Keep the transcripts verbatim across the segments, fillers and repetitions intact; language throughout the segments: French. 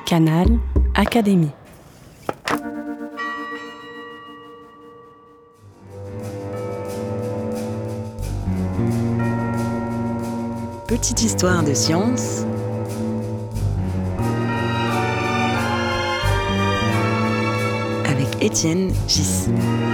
Canal Académie. Petite histoire de science avec Étienne Gis.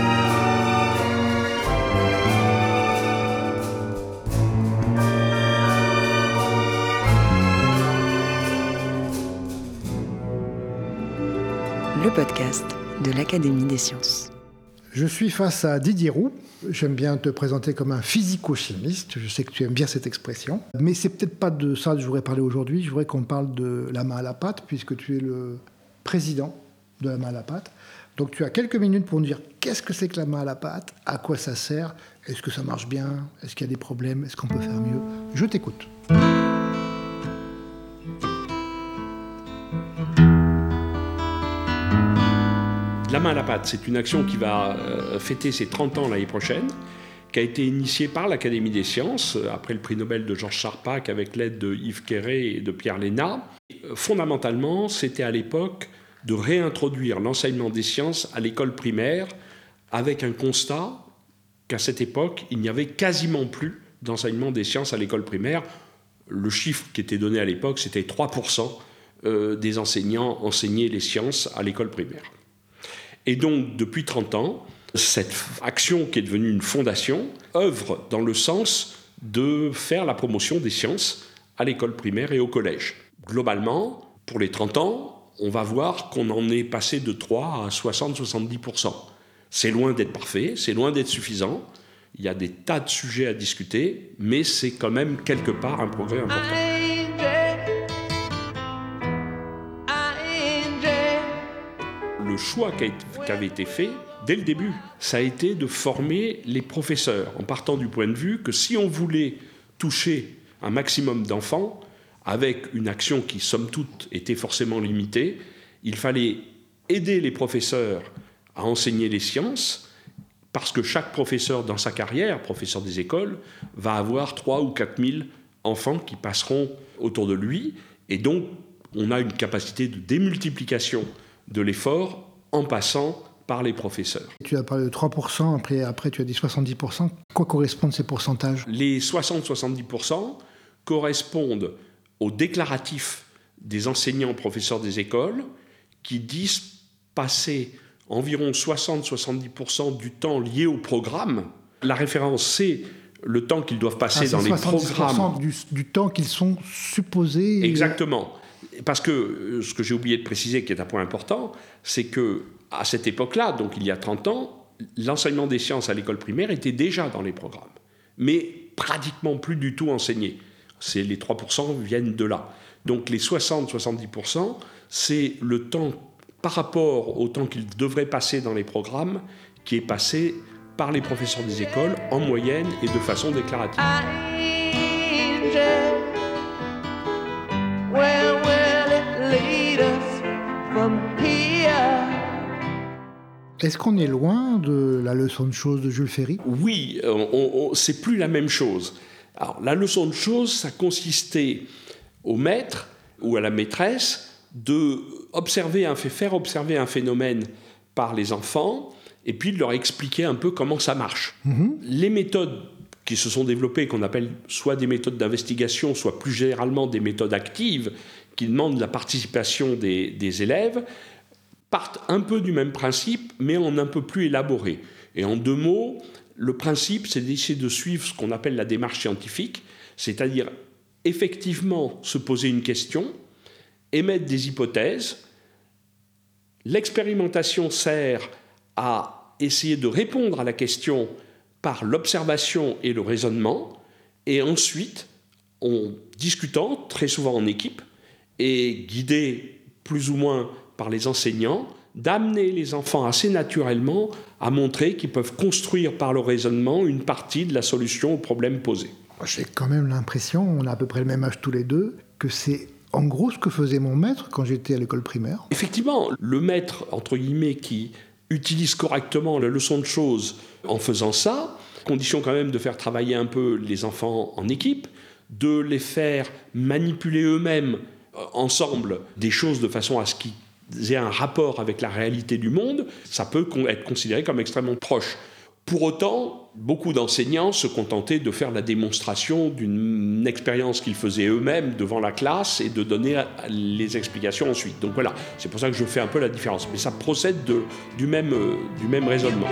Le podcast de l'Académie des sciences. Je suis face à Didier Roux. J'aime bien te présenter comme un physico-chimiste. Je sais que tu aimes bien cette expression. Mais c'est peut-être pas de ça que je voudrais parler aujourd'hui. Je voudrais qu'on parle de la main à la pâte, puisque tu es le président de la main à la pâte. Donc tu as quelques minutes pour nous dire qu'est-ce que c'est que la main à la pâte, à quoi ça sert, est-ce que ça marche bien, est-ce qu'il y a des problèmes, est-ce qu'on peut faire mieux. Je t'écoute. La main à la pâte, c'est une action qui va euh, fêter ses trente ans l'année prochaine, qui a été initiée par l'Académie des sciences, euh, après le prix Nobel de Georges Charpak, avec l'aide de Yves Quéré et de Pierre Lénat. Euh, fondamentalement, c'était à l'époque de réintroduire l'enseignement des sciences à l'école primaire, avec un constat qu'à cette époque, il n'y avait quasiment plus d'enseignement des sciences à l'école primaire. Le chiffre qui était donné à l'époque, c'était trois pour cent euh, des enseignants enseignaient les sciences à l'école primaire. Et donc, depuis trente ans, cette action qui est devenue une fondation œuvre dans le sens de faire la promotion des sciences à l'école primaire et au collège. Globalement, pour les trente ans, on va voir qu'on en est passé de trois à soixante à soixante-dix pour cent. C'est loin d'être parfait, c'est loin d'être suffisant. Il y a des tas de sujets à discuter, mais c'est quand même quelque part un progrès important. Le choix qui avait été fait, dès le début, ça a été de former les professeurs, en partant du point de vue que si on voulait toucher un maximum d'enfants, avec une action qui, somme toute, était forcément limitée, il fallait aider les professeurs à enseigner les sciences, parce que chaque professeur, dans sa carrière, professeur des écoles, va avoir trois ou quatre mille enfants qui passeront autour de lui, et donc on a une capacité de démultiplication de l'effort en passant par les professeurs. Tu as parlé de trois pour cent, après, après tu as dit soixante-dix pour cent. Quoi correspondent ces pourcentages ? Les soixante à soixante-dix pour cent correspondent aux déclaratifs des enseignants professeurs des écoles qui disent passer environ soixante à soixante-dix pour cent du temps lié au programme. La référence, c'est le temps qu'ils doivent passer ah, dans les programmes. Du, du temps qu'ils sont supposés... Exactement. Parce que ce que j'ai oublié de préciser, qui est un point important, c'est qu'à cette époque-là, donc il y a trente ans, l'enseignement des sciences à l'école primaire était déjà dans les programmes, mais pratiquement plus du tout enseigné. C'est, les trois pour cent viennent de là. Donc les soixante à soixante-dix pour cent, c'est le temps par rapport au temps qu'ils devraient passer dans les programmes, qui est passé par les professeurs des écoles en moyenne et de façon déclarative. Est-ce qu'on est loin de la leçon de choses de Jules Ferry ? Oui, on, on, c'est plus la même chose. Alors, la leçon de choses, ça consistait au maître ou à la maîtresse de observer un fait, faire observer un phénomène par les enfants et puis de leur expliquer un peu comment ça marche. Mmh. Les méthodes qui se sont développées, qu'on appelle soit des méthodes d'investigation, soit plus généralement des méthodes actives, qui demandent la participation des, des élèves, partent un peu du même principe, mais en un peu plus élaboré. Et en deux mots, le principe, c'est d'essayer de suivre ce qu'on appelle la démarche scientifique, c'est-à-dire effectivement se poser une question, émettre des hypothèses. L'expérimentation sert à essayer de répondre à la question par l'observation et le raisonnement, et ensuite, en discutant, très souvent en équipe, et guidé plus ou moins par les enseignants, d'amener les enfants assez naturellement à montrer qu'ils peuvent construire par le raisonnement une partie de la solution au problème posé. J'ai quand même l'impression, on a à peu près le même âge tous les deux, que c'est en gros ce que faisait mon maître quand j'étais à l'école primaire. Effectivement, le maître, entre guillemets, qui utilise correctement la leçon de choses en faisant ça, condition quand même de faire travailler un peu les enfants en équipe, de les faire manipuler eux-mêmes ensemble des choses de façon à ce qu'ils aient un rapport avec la réalité du monde, ça peut être considéré comme extrêmement proche. Pour autant, beaucoup d'enseignants se contentaient de faire la démonstration d'une expérience qu'ils faisaient eux-mêmes devant la classe et de donner les explications ensuite. Donc voilà, c'est pour ça que je fais un peu la différence. Mais ça procède de, du, même, euh, du même raisonnement.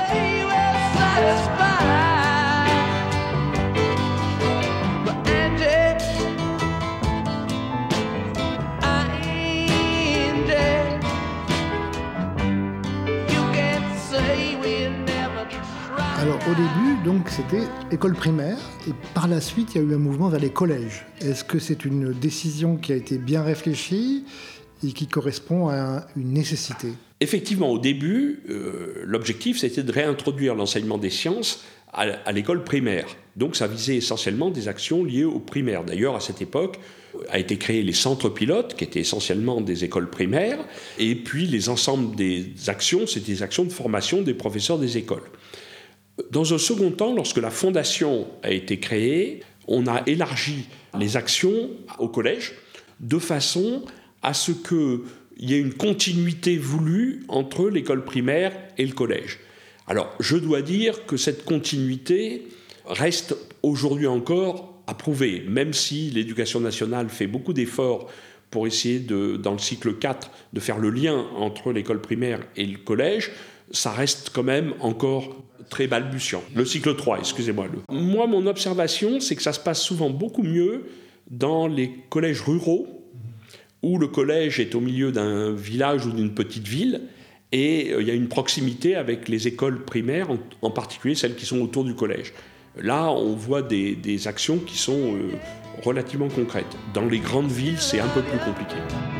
Alors au début, donc, c'était école primaire, et par la suite, il y a eu un mouvement vers les collèges. Est-ce que c'est une décision qui a été bien réfléchie et qui correspond à une nécessité ? Effectivement, au début, euh, l'objectif, c'était de réintroduire l'enseignement des sciences à, à l'école primaire. Donc ça visait essentiellement des actions liées au primaire. D'ailleurs, à cette époque, a été créé les centres pilotes, qui étaient essentiellement des écoles primaires, et puis les ensembles des actions, c'était des actions de formation des professeurs des écoles. Dans un second temps, lorsque la fondation a été créée, on a élargi les actions au collège de façon à ce qu'il y ait une continuité voulue entre l'école primaire et le collège. Alors, je dois dire que cette continuité reste aujourd'hui encore à prouver, même si l'éducation nationale fait beaucoup d'efforts pour essayer, de, dans le cycle quatre, de faire le lien entre l'école primaire et le collège, ça reste quand même encore très balbutiant. Le cycle trois, excusez-moi. Moi, mon observation, c'est que ça se passe souvent beaucoup mieux dans les collèges ruraux, où le collège est au milieu d'un village ou d'une petite ville, et il y a une proximité avec les écoles primaires, en, en particulier celles qui sont autour du collège. Là, on voit des, des actions qui sont euh, relativement concrètes. Dans les grandes villes, c'est un peu plus compliqué.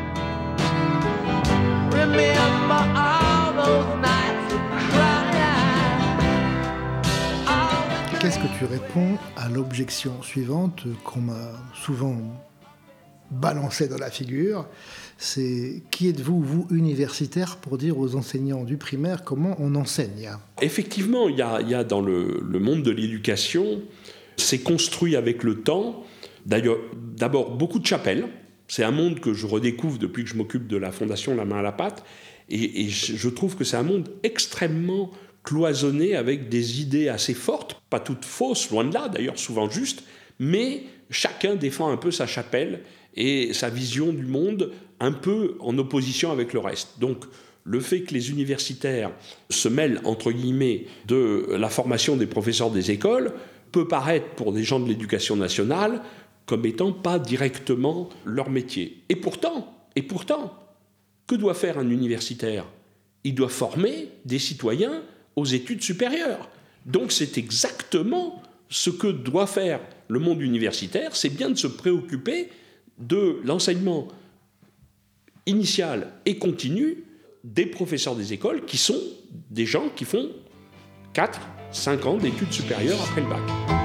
Qu'est-ce que tu réponds à l'objection suivante qu'on m'a souvent balancée dans la figure ? C'est qui êtes-vous, vous, universitaire, pour dire aux enseignants du primaire comment on enseigne ? Effectivement, il y a, il y a dans le, le monde de l'éducation, c'est construit avec le temps, d'ailleurs, d'abord beaucoup de chapelles. C'est un monde que je redécouvre depuis que je m'occupe de la fondation La Main à la Pâte, et, et je trouve que c'est un monde extrêmement cloisonné avec des idées assez fortes, pas toutes fausses, loin de là, d'ailleurs souvent justes, mais chacun défend un peu sa chapelle et sa vision du monde un peu en opposition avec le reste. Donc le fait que les universitaires se mêlent, entre guillemets, de la formation des professeurs des écoles peut paraître, pour des gens de l'éducation nationale, comme étant pas directement leur métier. Et pourtant, et pourtant, que doit faire un universitaire ? Il doit former des citoyens aux études supérieures. Donc c'est exactement ce que doit faire le monde universitaire, c'est bien de se préoccuper de l'enseignement initial et continu des professeurs des écoles, qui sont des gens qui font quatre cinq ans d'études supérieures après le bac.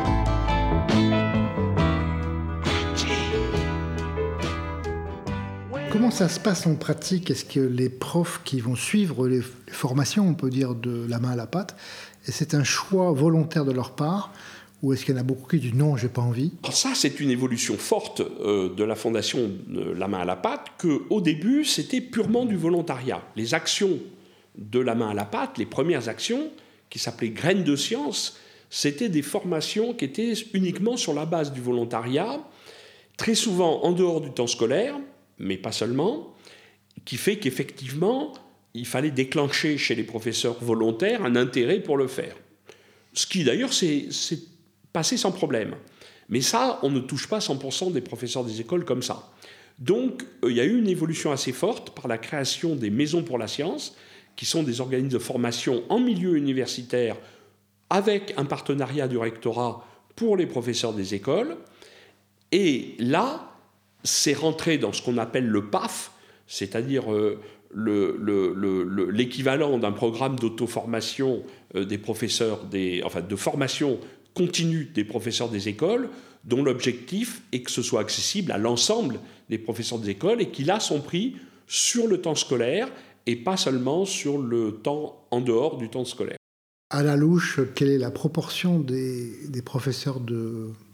Comment ça se passe en pratique ? Est-ce que les profs qui vont suivre les formations, on peut dire, de La Main à la Pâte, et c'est un choix volontaire de leur part, ou est-ce qu'il y en a beaucoup qui disent non, j'ai pas envie ? Alors ça, c'est une évolution forte euh, de la fondation de La Main à la Pâte, qu'au début, c'était purement du volontariat. Les actions de La Main à la Pâte, les premières actions, qui s'appelaient Graines de Science, c'était des formations qui étaient uniquement sur la base du volontariat, très souvent en dehors du temps scolaire, mais pas seulement, qui fait qu'effectivement, il fallait déclencher chez les professeurs volontaires un intérêt pour le faire. Ce qui, d'ailleurs, s'est passé sans problème. Mais ça, on ne touche pas cent pour cent des professeurs des écoles comme ça. Donc, euh, il y a eu une évolution assez forte par la création des maisons pour la science, qui sont des organismes de formation en milieu universitaire, avec un partenariat du rectorat pour les professeurs des écoles. Et là, c'est rentré dans ce qu'on appelle le P A F, c'est-à-dire euh, le, le, le, l'équivalent d'un programme d'auto-formation euh, des professeurs, des, enfin de formation continue des professeurs des écoles, dont l'objectif est que ce soit accessible à l'ensemble des professeurs des écoles et qui, là, sont pris sur le temps scolaire et pas seulement sur le temps en dehors du temps scolaire. À la louche, quelle est la proportion des, des professeurs de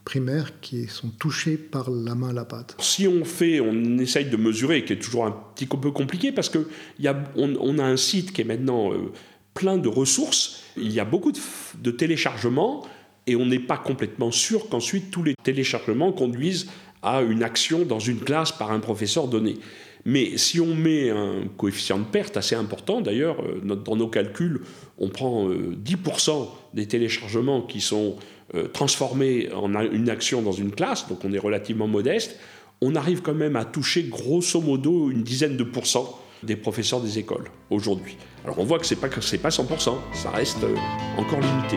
primaires qui sont touchés par la main à la pâte. Si on fait, on essaye de mesurer, qui est toujours un petit peu compliqué, parce qu'on on, on a un site qui est maintenant euh, plein de ressources, il y a beaucoup de, de téléchargements, et on n'est pas complètement sûr qu'ensuite tous les téléchargements conduisent à une action dans une classe par un professeur donné. Mais si on met un coefficient de perte assez important, d'ailleurs, dans nos calculs, on prend dix pour cent des téléchargements qui sont transformés en une action dans une classe, donc on est relativement modeste, on arrive quand même à toucher grosso modo une dizaine de pourcents des professeurs des écoles aujourd'hui. Alors on voit que ce n'est pas, c'est pas cent pour cent, ça reste encore limité.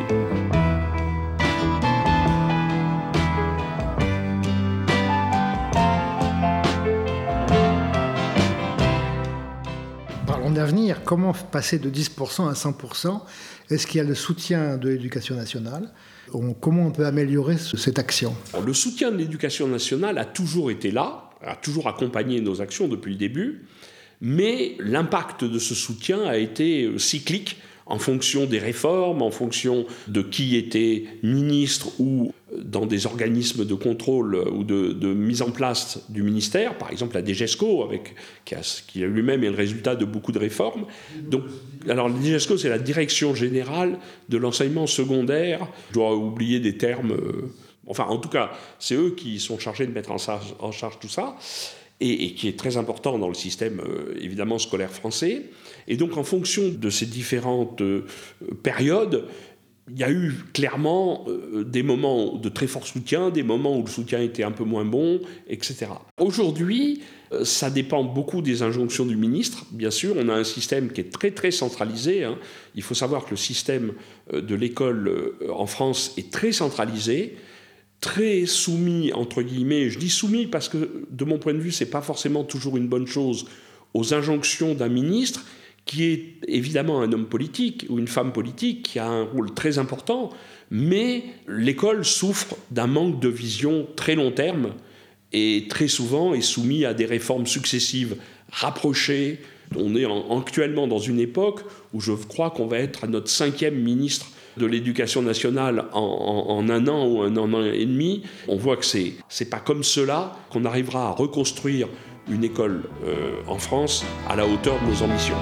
D'avenir, comment passer de dix pour cent à cent pour cent? Est-ce qu'il y a le soutien de l'éducation nationale? on, Comment on peut améliorer ce, cette action? Alors, le soutien de l'éducation nationale a toujours été là, a toujours accompagné nos actions depuis le début, mais l'impact de ce soutien a été cyclique en fonction des réformes, en fonction de qui était ministre ou dans des organismes de contrôle ou de, de mise en place du ministère, par exemple la DGESCO, avec, qui, a, qui a lui-même est le résultat de beaucoup de réformes. Donc, alors la DGESCO, c'est la Direction Générale de l'Enseignement Secondaire. Je dois oublier des termes... Euh, enfin, en tout cas, c'est eux qui sont chargés de mettre en charge, en charge tout ça, et, et qui est très important dans le système, euh, évidemment, scolaire français. Et donc, en fonction de ces différentes euh, périodes, il y a eu clairement euh, des moments de très fort soutien, des moments où le soutien était un peu moins bon, et cetera. Aujourd'hui, euh, ça dépend beaucoup des injonctions du ministre. Bien sûr, on a un système qui est très très centralisé. Hein. Il faut savoir que le système euh, de l'école euh, en France est très centralisé, très soumis, entre guillemets. Je dis soumis parce que, de mon point de vue, ce n'est pas forcément toujours une bonne chose, aux injonctions d'un ministre, qui est évidemment un homme politique ou une femme politique qui a un rôle très important, mais l'école souffre d'un manque de vision très long terme et très souvent est soumise à des réformes successives rapprochées. On est en, actuellement dans une époque où je crois qu'on va être à notre cinquième ministre de l'Éducation nationale en, en, en un an ou un an et demi. On voit que c'est, c'est pas comme cela qu'on arrivera à reconstruire une école euh, en France à la hauteur de nos ambitions.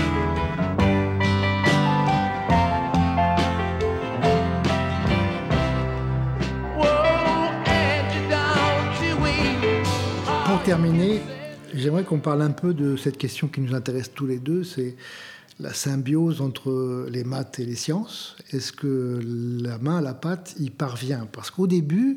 Pour terminer, j'aimerais qu'on parle un peu de cette question qui nous intéresse tous les deux, c'est la symbiose entre les maths et les sciences. Est-ce que la main à la pâte y parvient? Parce qu'au début,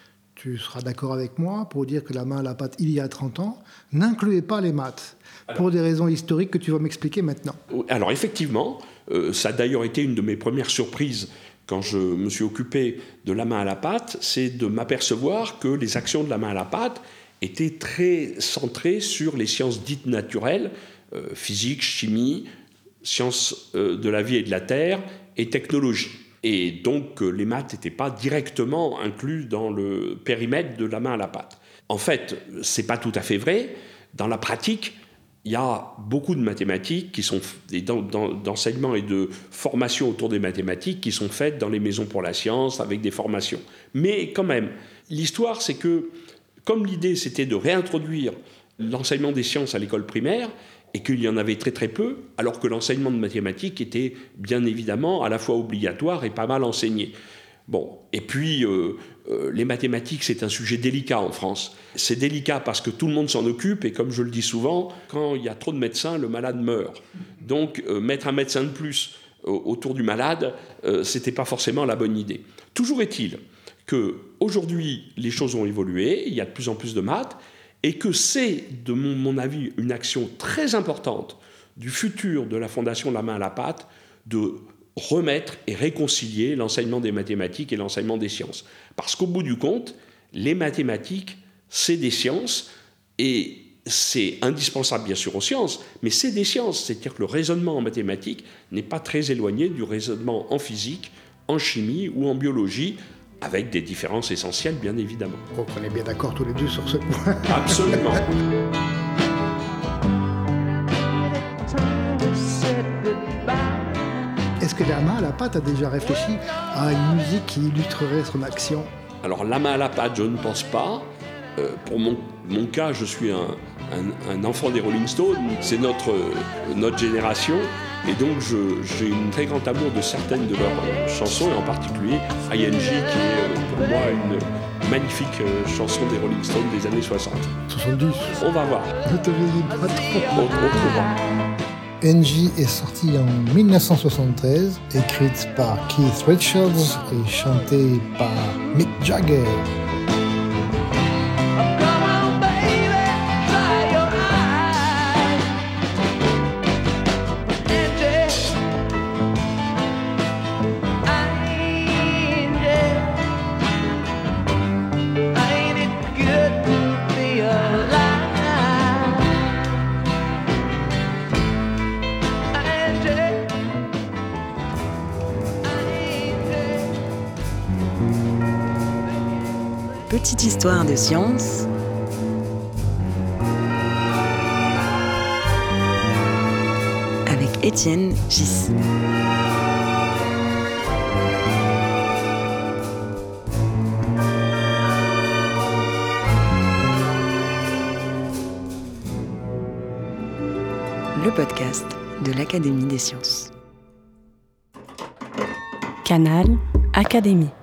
tu seras d'accord avec moi pour dire que la main à la pâte, il y a trente ans, n'incluait pas les maths, alors, pour des raisons historiques que tu vas m'expliquer maintenant. Alors effectivement, euh, ça a d'ailleurs été une de mes premières surprises quand je me suis occupé de la main à la pâte, c'est de m'apercevoir que les actions de la main à la pâte étaient très centrées sur les sciences dites naturelles, euh, physique, chimie, sciences euh, de la vie et de la terre et technologie. Et donc, les maths n'étaient pas directement inclus dans le périmètre de la main à la pâte. En fait, ce n'est pas tout à fait vrai. Dans la pratique, il y a beaucoup de mathématiques qui sont, et d'enseignement et de formation autour des mathématiques qui sont faites dans les maisons pour la science, avec des formations. Mais quand même, l'histoire, c'est que, comme l'idée, c'était de réintroduire l'enseignement des sciences à l'école primaire, et qu'il y en avait très très peu, alors que l'enseignement de mathématiques était bien évidemment à la fois obligatoire et pas mal enseigné. Bon, et puis euh, euh, les mathématiques, c'est un sujet délicat en France. C'est délicat parce que tout le monde s'en occupe, et comme je le dis souvent, quand il y a trop de médecins, le malade meurt. Donc euh, mettre un médecin de plus euh, autour du malade, euh, c'était pas forcément la bonne idée. Toujours est-il qu'aujourd'hui, les choses ont évolué, il y a de plus en plus de maths, et que c'est, de mon, mon avis, une action très importante du futur de la Fondation de la main à la pâte de remettre et réconcilier l'enseignement des mathématiques et l'enseignement des sciences. Parce qu'au bout du compte, les mathématiques, c'est des sciences, et c'est indispensable bien sûr aux sciences, mais c'est des sciences, c'est-à-dire que le raisonnement en mathématiques n'est pas très éloigné du raisonnement en physique, en chimie ou en biologie, avec des différences essentielles, bien évidemment. Donc on est bien d'accord tous les deux sur ce point. Absolument. Est-ce que la main à la pâte a déjà réfléchi à une musique qui illustrerait son action? Alors la main à la pâte, je ne pense pas. Euh, pour mon, mon cas, je suis un, un, un enfant des Rolling Stones, c'est notre, notre génération, et donc je, j'ai une très grand amour de certaines de leurs chansons, et en particulier I N G, qui est pour moi une magnifique chanson des Rolling Stones des années soixante. soixante-dix. On va voir. Ne te vieillis pas trop. On, on trouvera. N G est sortie en dix-neuf cent soixante-treize, écrite par Keith Richards et chantée par Mick Jagger. Petite histoire de science avec Étienne Gis. Le podcast de l'Académie des sciences. Canal Académie.